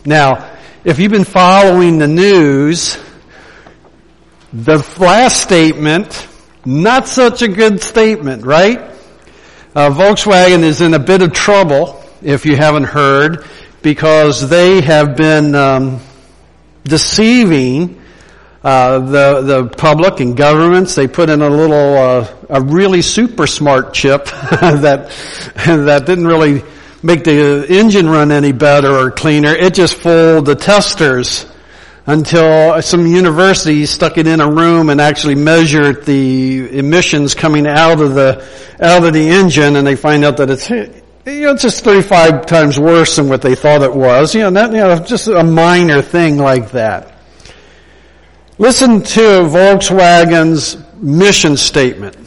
Now, if you've been following the news, the last statement, not such a good statement, right? Volkswagen is in a bit of trouble, if you haven't heard, because they have been deceiving the public and governments. They put in a really super smart chip that didn't really make the engine run any better or cleaner. It just fooled the testers until some university stuck it in a room and actually measured the emissions coming out of the engine, and they find out that it's just 35 times worse than what they thought it was. Just a minor thing like that. Listen to Volkswagen's mission statement.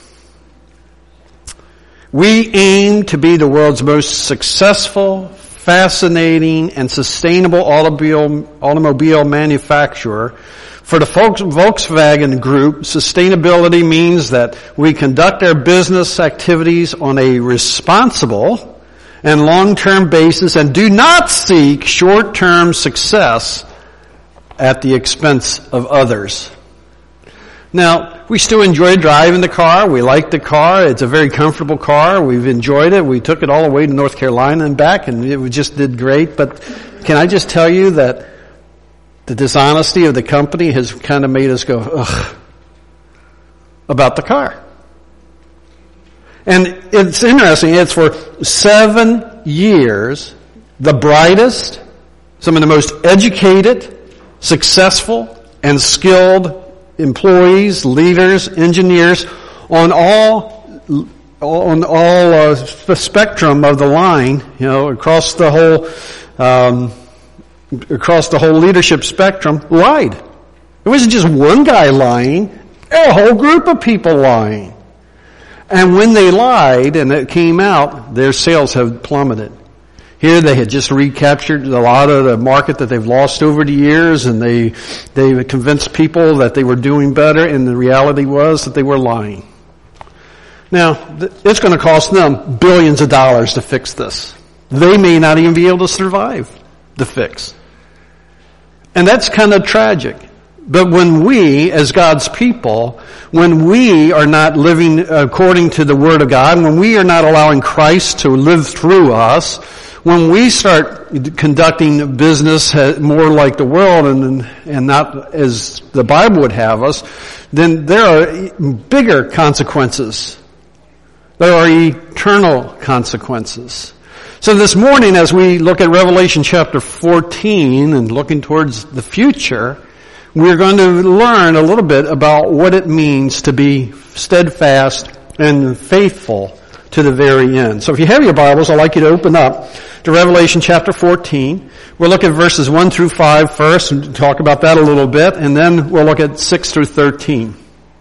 We aim to be the world's most successful, fascinating, and sustainable automobile manufacturer. For the Volkswagen Group, sustainability means that we conduct our business activities on a responsible and long-term basis and do not seek short-term success at the expense of others. Now, we still enjoy driving the car. We like the car. It's a very comfortable car. We've enjoyed it. We took it all the way to North Carolina and back, and it just did great. But can I just tell you that the dishonesty of the company has kind of made us go, ugh, about the car. And it's interesting. It's for 7 years, the brightest, some of the most educated, successful, and skilled employees, leaders, engineers on all the spectrum of the line, across the whole leadership spectrum, lied. It wasn't just one guy lying, a whole group of people lying. And when they lied and it came out, their sales have plummeted. Here they had just recaptured a lot of the market that they've lost over the years, and they convinced people that they were doing better, and the reality was that they were lying. Now, it's going to cost them billions of dollars to fix this. They may not even be able to survive the fix. And that's kind of tragic. But when we, as God's people, when we are not living according to the Word of God, when we are not allowing Christ to live through us, when we start conducting business more like the world and not as the Bible would have us, then there are bigger consequences. There are eternal consequences. So this morning, as we look at Revelation chapter 14 and looking towards the future, we're going to learn a little bit about what it means to be steadfast and faithful to the very end. So if you have your Bibles, I'd like you to open up to Revelation chapter 14. We'll look at verses 1 through 5 first and talk about that a little bit, and then we'll look at 6 through 13.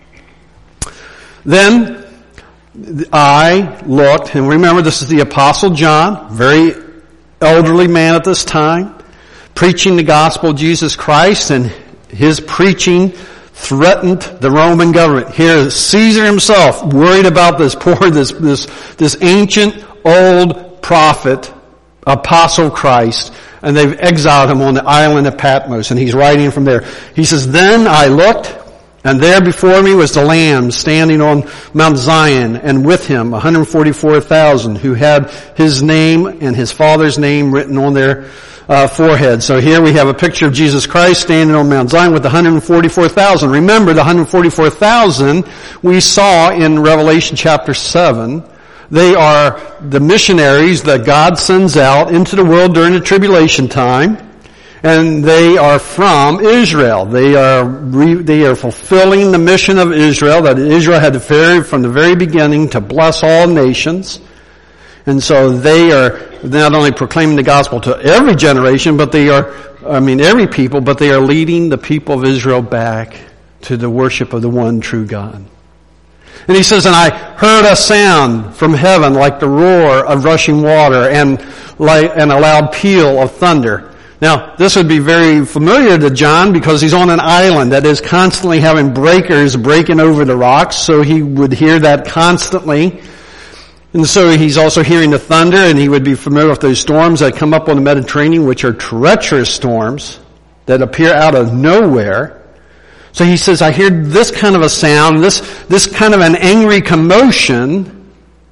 Then I looked, and remember this is the Apostle John, very elderly man at this time, preaching the gospel of Jesus Christ, and his preaching threatened the Roman government. Here, Caesar himself worried about this ancient old prophet, Apostle Christ, and they've exiled him on the island of Patmos, and he's writing from there. He says, "Then I looked, and there before me was the Lamb standing on Mount Zion, and with him 144,000 who had his name and his Father's name written on their forehead." So here we have a picture of Jesus Christ standing on Mount Zion with 144,000. Remember, the 144,000 we saw in Revelation chapter 7. They are the missionaries that God sends out into the world during the tribulation time. And they are from Israel. They are fulfilling the mission of Israel that Israel had from the very beginning to bless all nations. And so they are not only proclaiming the gospel to every generation, but every people, but they are leading the people of Israel back to the worship of the one true God. And he says, "And I heard a sound from heaven like the roar of rushing water and a loud peal of thunder." Now, this would be very familiar to John because he's on an island that is constantly having breakers breaking over the rocks, so he would hear that constantly. And so he's also hearing the thunder, and he would be familiar with those storms that come up on the Mediterranean, which are treacherous storms that appear out of nowhere. So he says, I hear this kind of a sound, this kind of an angry commotion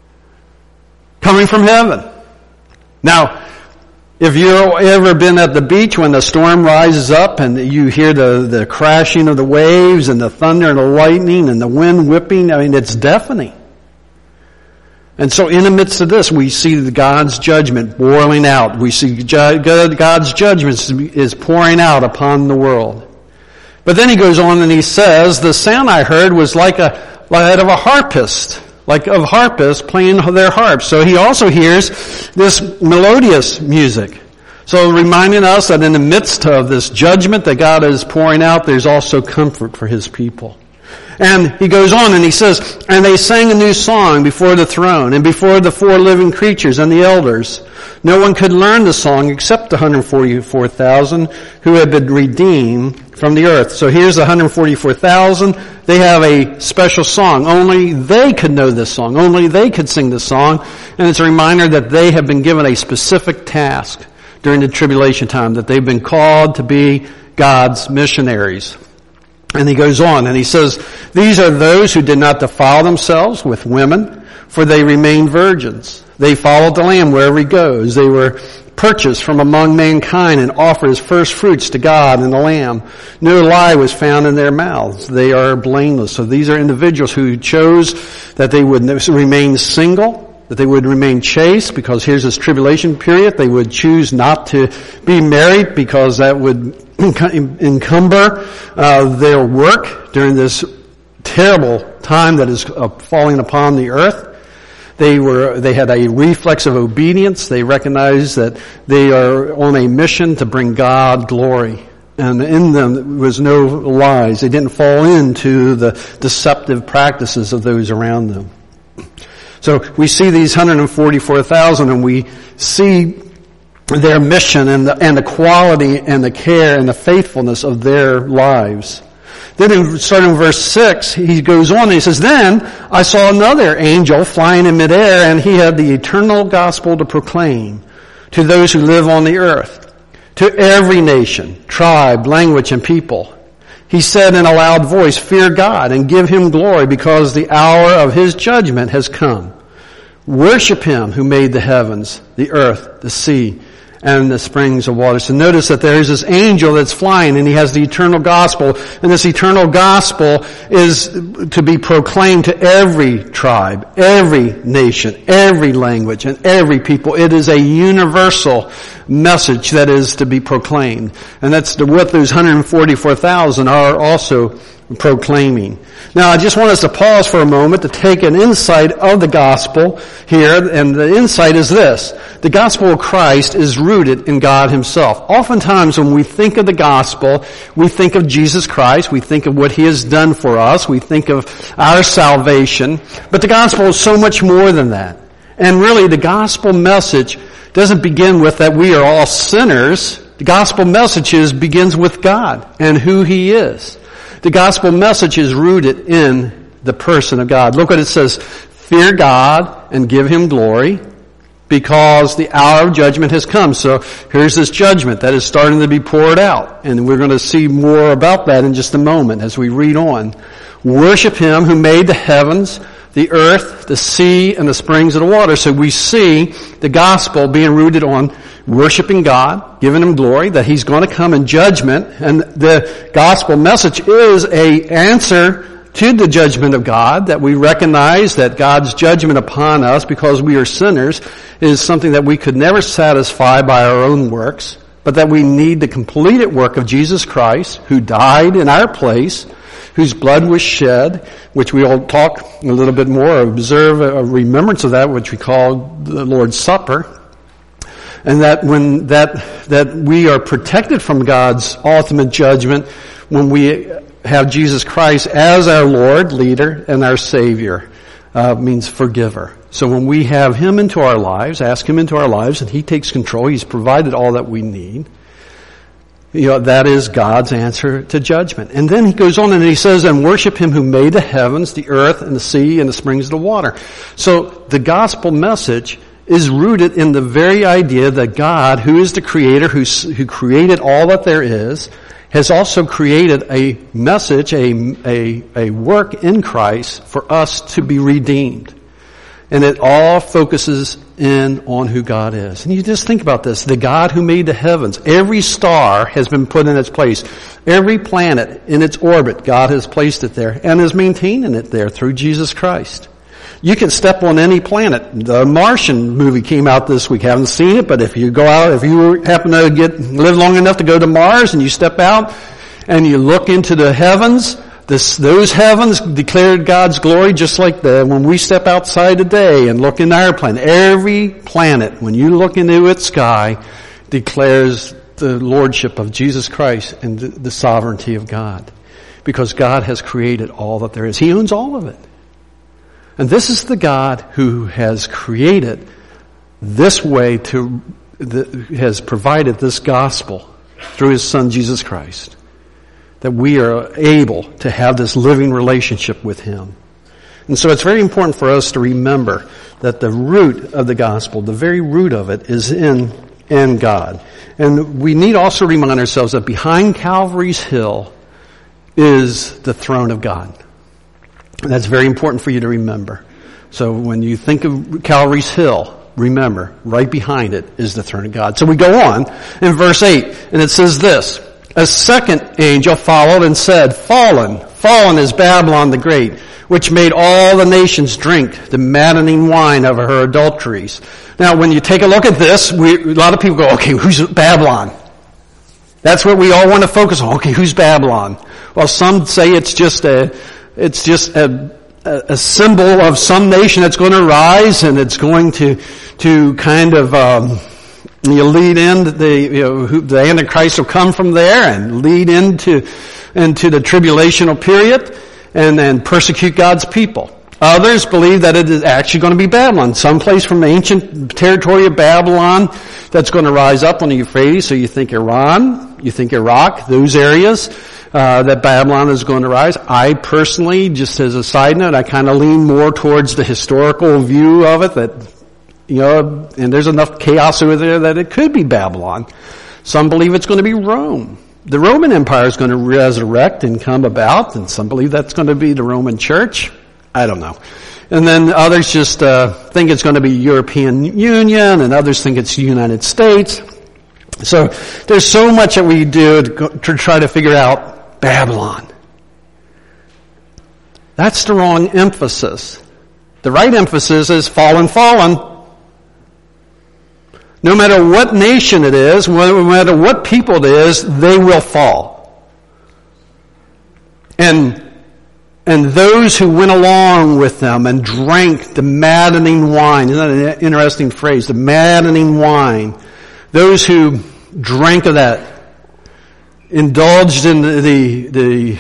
coming from heaven. Now, if you've ever been at the beach when the storm rises up and you hear the crashing of the waves and the thunder and the lightning and the wind whipping, I mean, it's deafening. And so in the midst of this, we see God's judgment boiling out. We see God's judgment is pouring out upon the world. But then he goes on and he says, the sound I heard was like that of a harpist, like of harpists playing their harps. So he also hears this melodious music. So reminding us that in the midst of this judgment that God is pouring out, there's also comfort for his people. And he goes on and he says, and they sang a new song before the throne and before the four living creatures and the elders. No one could learn the song except the 144,000 who had been redeemed from the earth. So here's the 144,000. They have a special song. Only they could know this song. Only they could sing this song. And it's a reminder that they have been given a specific task during the tribulation time, that they've been called to be God's missionaries. And he goes on and he says, these are those who did not defile themselves with women, for they remained virgins. They followed the Lamb wherever he goes. They were purchased from among mankind and offered as first fruits to God and the Lamb. No lie was found in their mouths. They are blameless. So these are individuals who chose that they would remain single, that they would remain chaste, because here's this tribulation period. They would choose not to be married because that would encumber their work during this terrible time that is falling upon the earth. They had a reflex of obedience. They recognized that they are on a mission to bring God glory. And in them was no lies. They didn't fall into the deceptive practices of those around them. So we see these 144,000 and we see their mission and the quality and the care and the faithfulness of their lives. Then starting in verse 6, he goes on and he says, then I saw another angel flying in midair, and he had the eternal gospel to proclaim to those who live on the earth, to every nation, tribe, language, and people. He said in a loud voice, fear God and give him glory, because the hour of his judgment has come. Worship him who made the heavens, the earth, the sea, and the springs of water. So notice that there is this angel that's flying, and he has the eternal gospel, and this eternal gospel is to be proclaimed to every tribe, every nation, every language, and every people. It is a universal message that is to be proclaimed. And that's what those 144,000 are also proclaiming. Now, I just want us to pause for a moment to take an insight of the gospel here, and the insight is this. The gospel of Christ is rooted in God himself. Oftentimes when we think of the gospel, we think of Jesus Christ, we think of what he has done for us, we think of our salvation, but the gospel is so much more than that. And really, the gospel message doesn't begin with that we are all sinners. The gospel message begins with God and who he is. The gospel message is rooted in the person of God. Look what it says, fear God and give him glory, because the hour of judgment has come. So here's this judgment that is starting to be poured out. And we're going to see more about that in just a moment as we read on. Worship him who made the heavens, the earth, the sea, and the springs of the water. So we see the gospel being rooted on worshiping God, giving him glory, that he's going to come in judgment. And the gospel message is an answer to the judgment of God, that we recognize that God's judgment upon us because we are sinners is something that we could never satisfy by our own works, but that we need the completed work of Jesus Christ, who died in our place, whose blood was shed, which we will talk a little bit more, observe a remembrance of that, which we call the Lord's Supper. And that we are protected from God's ultimate judgment when we have Jesus Christ as our Lord, leader, and our Savior, means forgiver. So when we have him into our lives, ask him into our lives, and he takes control, he's provided all that we need. that is God's answer to judgment. And then he goes on and he says, and worship him who made the heavens, the earth, and the sea, and the springs of the water. So the gospel message is rooted in the very idea that God, who is the creator, who created all that there is, has also created a message, a work in Christ for us to be redeemed. And it all focuses in on who God is. And you just think about this. The God who made the heavens. Every star has been put in its place. Every planet in its orbit, God has placed it there and is maintaining it there through Jesus Christ. You can step on any planet. The Martian movie came out this week. I haven't seen it, but if you go out, if you happen to live long enough to go to Mars and you step out and you look into the heavens, those heavens declared God's glory, just like when we step outside today and look in our planet. Every planet, when you look into its sky, declares the lordship of Jesus Christ and the sovereignty of God. Because God has created all that there is. He owns all of it. And this is the God who has created this way has provided this gospel through his Son Jesus Christ. That we are able to have this living relationship with him. And so it's very important for us to remember that the root of the gospel, the very root of it, is in God. And we need also remind ourselves that behind Calvary's Hill is the throne of God. And that's very important for you to remember. So when you think of Calvary's Hill, remember, right behind it is the throne of God. So we go on in verse 8, and it says this, a second angel followed and said, Fallen is Babylon the Great, which made all the nations drink the maddening wine of her adulteries. Now, when you take a look at this, a lot of people go, okay, who's Babylon? That's what we all want to focus on. Okay, who's Babylon? Well, some say it's just a symbol of some nation that's going to rise, and it's going to kind of lead into the Antichrist will come from there and lead into the tribulational period and then persecute God's people. Others believe that it is actually going to be Babylon, someplace from the ancient territory of Babylon that's going to rise up on the Euphrates. So you think Iran, you think Iraq, those areas that Babylon is going to rise. I personally, just as a side note, I kind of lean more towards the historical view of it that and there's enough chaos over there that it could be Babylon. Some believe it's going to be Rome. The Roman Empire is going to resurrect and come about, and some believe that's going to be the Roman Church. I don't know. And then others just think it's going to be European Union, and others think it's the United States. So there's so much that we do to try to figure out Babylon. That's the wrong emphasis. The right emphasis is fallen. No matter what nation it is, no matter what people it is, they will fall. And those who went along with them and drank the maddening wine, isn't that an interesting phrase? The maddening wine. Those who drank of that, indulged in the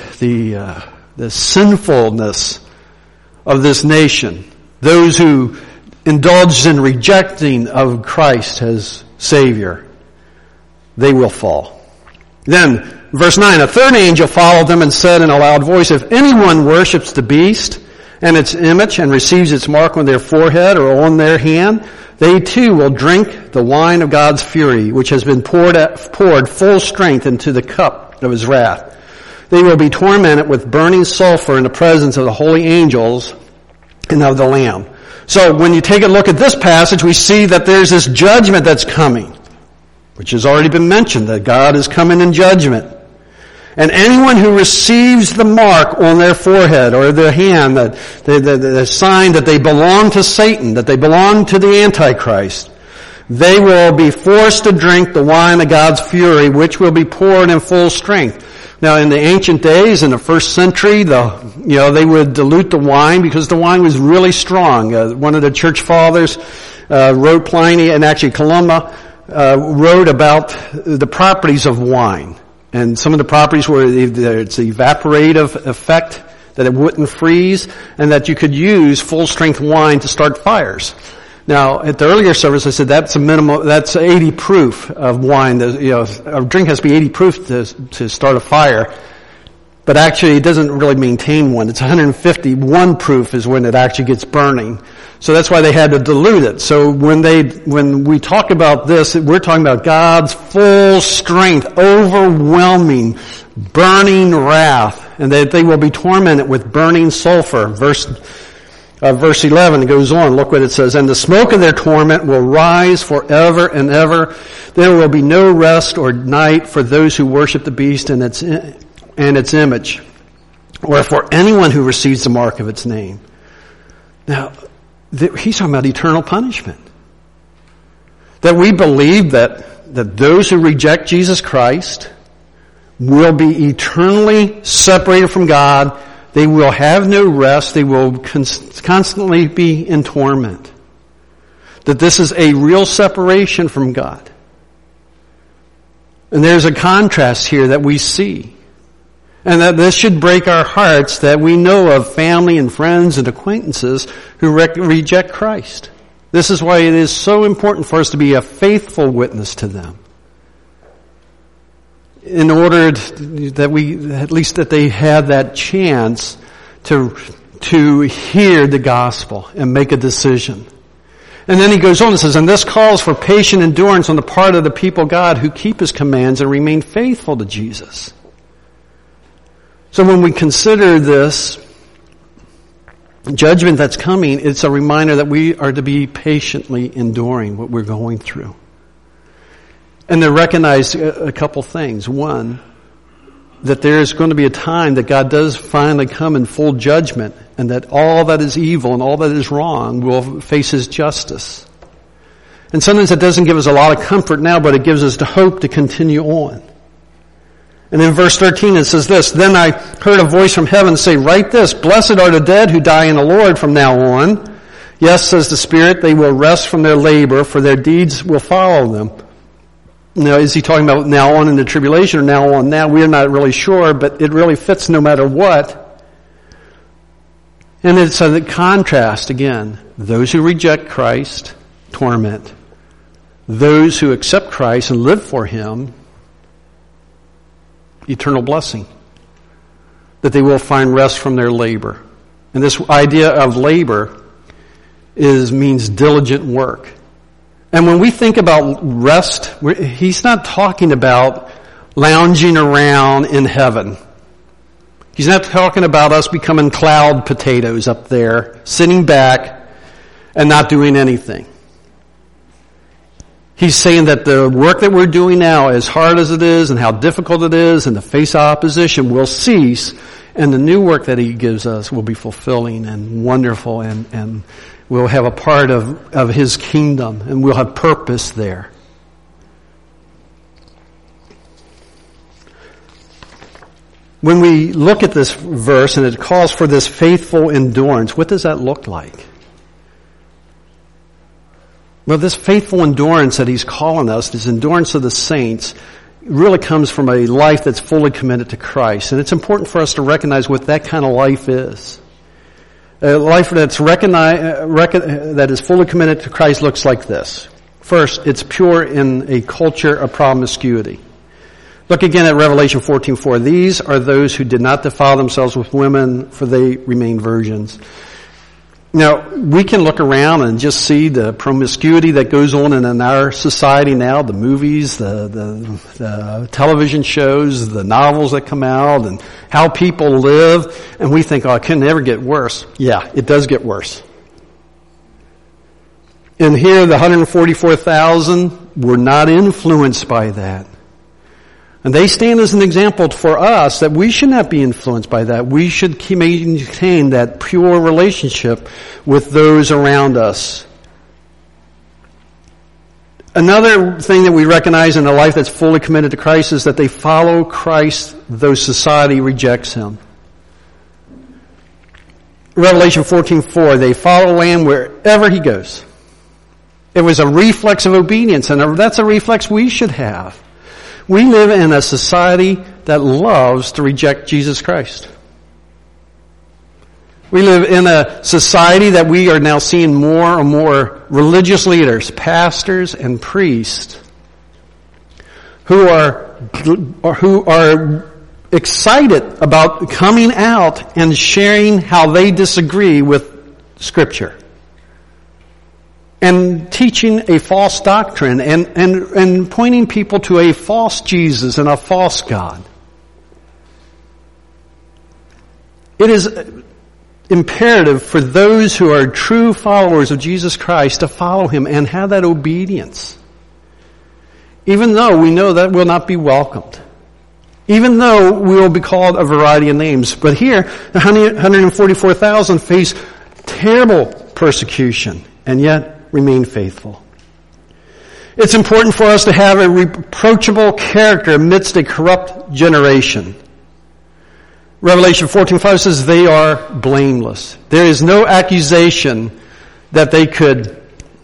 sinfulness of this nation. Those who indulged in rejecting of Christ as Savior, they will fall. Then, verse 9, a third angel followed them and said in a loud voice, if anyone worships the beast and its image and receives its mark on their forehead or on their hand, they too will drink the wine of God's fury, which has been poured full strength into the cup of his wrath. They will be tormented with burning sulfur in the presence of the holy angels and of the Lamb. So when you take a look at this passage, we see that there's this judgment that's coming, which has already been mentioned, that God is coming in judgment. And anyone who receives the mark on their forehead or their hand, the sign that they belong to Satan, that they belong to the Antichrist, they will be forced to drink the wine of God's fury, which will be poured in full strength. Now, in the ancient days, in the first century, they would dilute the wine because the wine was really strong. One of the church fathers wrote, Pliny, and actually Columba wrote about the properties of wine. And some of the properties were it's the evaporative effect, that it wouldn't freeze, and that you could use full-strength wine to start fires. Now, at the earlier service, I said that's a minimum, that's 80 proof of wine. A drink has to be 80 proof to start a fire. But actually, it doesn't really maintain one. It's 151 proof is when it actually gets burning. So that's why they had to dilute it. So when we talk about this, we're talking about God's full strength, overwhelming, burning wrath, and that they will be tormented with burning sulfur. Verse 11 goes on. Look what it says. And the smoke of their torment will rise forever and ever. There will be no rest or night for those who worship the beast and its image, or for anyone who receives the mark of its name. Now, he's talking about eternal punishment. That we believe that those who reject Jesus Christ will be eternally separated from God. They will have no rest. They will constantly be in torment. That this is a real separation from God. And there's a contrast here that we see. And that this should break our hearts that we know of family and friends and acquaintances who reject Christ. This is why it is so important for us to be a faithful witness to them. In order that at least that they have that chance to hear the gospel and make a decision. And then he goes on and says, and this calls for patient endurance on the part of the people of God who keep his commands and remain faithful to Jesus. So when we consider this judgment that's coming, it's a reminder that we are to be patiently enduring what we're going through. And to recognize a couple things. One, that there is going to be a time that God does finally come in full judgment, and that all that is evil and all that is wrong will face his justice. And sometimes it doesn't give us a lot of comfort now, but it gives us the hope to continue on. And in verse 13 it says this, then I heard a voice from heaven say, write this, blessed are the dead who die in the Lord from now on. Yes, says the Spirit, they will rest from their labor, for their deeds will follow them. Now, is he talking about now on in the tribulation or now on now? We're not really sure, but it really fits no matter what. And it's a contrast again. Those who reject Christ, torment. Those who accept Christ and live for him, eternal blessing. That they will find rest from their labor. And this idea of labor means diligent work. And when we think about rest, he's not talking about lounging around in heaven. He's not talking about us becoming cloud potatoes up there, sitting back and not doing anything. He's saying that the work that we're doing now, as hard as it is and how difficult it is and the face of opposition, will cease, and the new work that he gives us will be fulfilling and wonderful, and we'll have a part of his kingdom, and we'll have purpose there. When we look at this verse and it calls for this faithful endurance, what does that look like? Well, this faithful endurance that he's calling us, this endurance of the saints, really comes from a life that's fully committed to Christ. And it's important for us to recognize what that kind of life is. A life that's that is fully committed to Christ looks like this. First, it's pure in a culture of promiscuity. Look again at Revelation 14:4. These are those who did not defile themselves with women, for they remain virgins. Now, we can look around and just see the promiscuity that goes on in our society now, the movies, the television shows, the novels that come out, and how people live, and we think, oh, it can never get worse. Yeah, it does get worse. And here, the 144,000 were not influenced by that. And they stand as an example for us that we should not be influenced by that. We should maintain that pure relationship with those around us. Another thing that we recognize in a life that's fully committed to Christ is that they follow Christ though society rejects him. Revelation 14:4, they follow the Lamb wherever he goes. It was a reflex of obedience, and that's a reflex we should have. We live in a society that loves to reject Jesus Christ. We live in a society that we are now seeing more and more religious leaders, pastors and priests, who are excited about coming out and sharing how they disagree with Scripture, and teaching a false doctrine and pointing people to a false Jesus and a false God. It is imperative for those who are true followers of Jesus Christ to follow Him and have that obedience. Even though we know that will not be welcomed. Even though we will be called a variety of names. But here, the 144,000 face terrible persecution and yet remain faithful. It's important for us to have a reproachable character amidst a corrupt generation. Revelation 14:5 says they are blameless. There is no accusation that they could...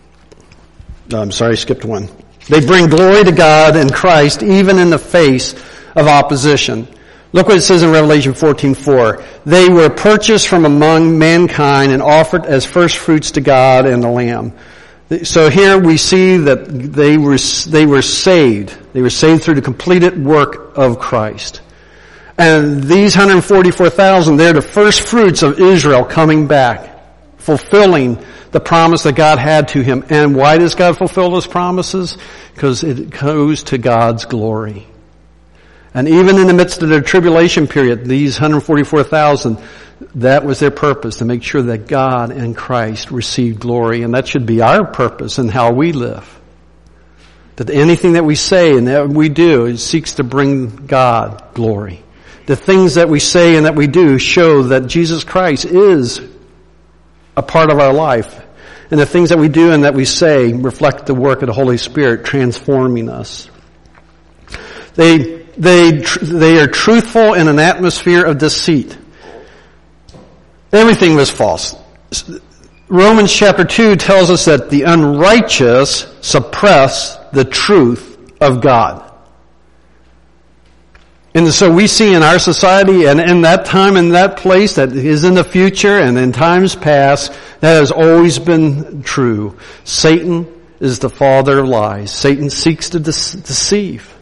I skipped one. They bring glory to God and Christ even in the face of opposition. Look what it says in Revelation 14:4. They were purchased from among mankind and offered as first fruits to God and the Lamb. So here we see that they were saved. They were saved through the completed work of Christ. And these 144,000, they're the first fruits of Israel coming back, fulfilling the promise that God had to him. And why does God fulfill those promises? Because it goes to God's glory. And even in the midst of their tribulation period, these 144,000, that was their purpose, to make sure that God and Christ received glory. And that should be our purpose in how we live. That anything that we say and that we do, it seeks to bring God glory. The things that we say and that we do show that Jesus Christ is a part of our life. And the things that we do and that we say reflect the work of the Holy Spirit transforming us. They are truthful in an atmosphere of deceit. Everything was false. Romans chapter 2 tells us that the unrighteous suppress the truth of God. And so we see in our society and in that time and that place that is in the future and in times past, that has always been true. Satan is the father of lies. Satan seeks to deceive.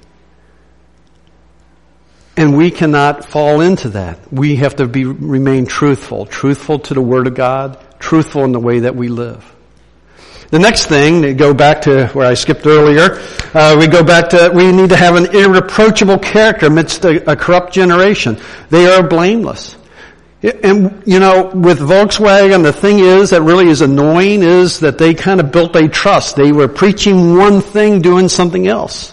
And we cannot fall into that. We have to remain truthful to the Word of God, truthful in the way that we live. The next thing, to go back to where I skipped earlier, we need to have an irreproachable character amidst a corrupt generation. They are blameless. And, with Volkswagen, the thing is that really is annoying is that they kind of built a trust. They were preaching one thing, doing something else.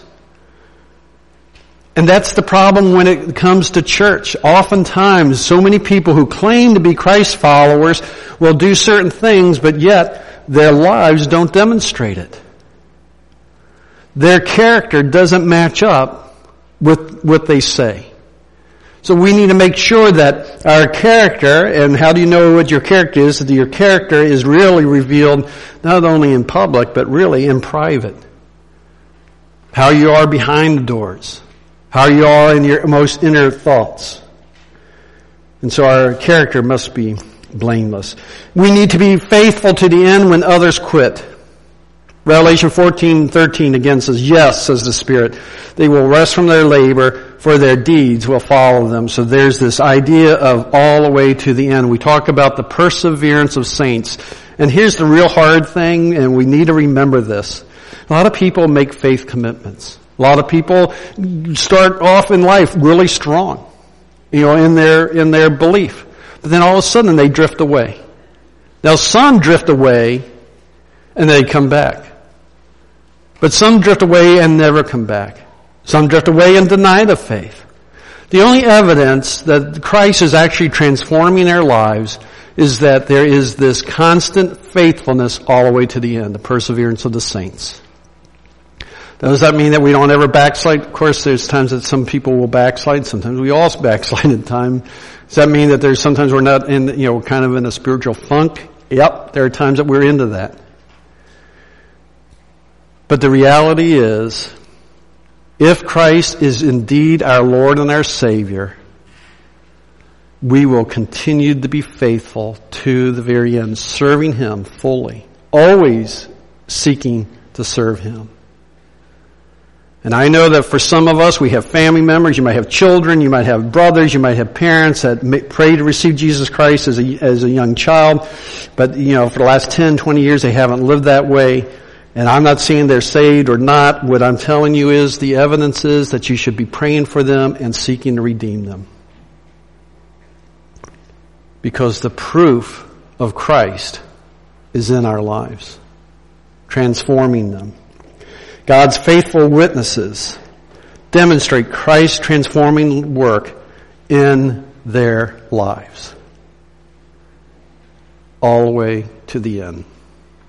And that's the problem when it comes to church. Oftentimes, so many people who claim to be Christ followers will do certain things, but yet their lives don't demonstrate it. Their character doesn't match up with what they say. So we need to make sure that our character, and how do you know what your character is? That your character is really revealed not only in public, but really in private. How you are behind the doors. How you are in your most inner thoughts. And so our character must be blameless. We need to be faithful to the end when others quit. Revelation 14:13 again says, yes, says the Spirit, they will rest from their labor, for their deeds will follow them. So there's this idea of all the way to the end. We talk about the perseverance of saints. And here's the real hard thing, and we need to remember this. A lot of people make faith commitments. A lot of people start off in life really strong, in their belief. But then all of a sudden they drift away. Now some drift away and they come back. But some drift away and never come back. Some drift away and deny the faith. The only evidence that Christ is actually transforming their lives is that there is this constant faithfulness all the way to the end, the perseverance of the saints. Does that mean that we don't ever backslide? Of course, there's times that some people will backslide. Sometimes we all backslide in time. Does that mean that there's sometimes we're not in, kind of in a spiritual funk? Yep, there are times that we're into that. But the reality is, if Christ is indeed our Lord and our Savior, we will continue to be faithful to the very end, serving Him fully, always seeking to serve Him. And I know that for some of us, we have family members, you might have children, you might have brothers, you might have parents that pray to receive Jesus Christ as a young child, but for the last 10, 20 years they haven't lived that way. And I'm not saying they're saved or not. What I'm telling you is the evidence is that you should be praying for them and seeking to redeem them. Because the proof of Christ is in our lives, transforming them. God's faithful witnesses demonstrate Christ's transforming work in their lives, all the way to the end.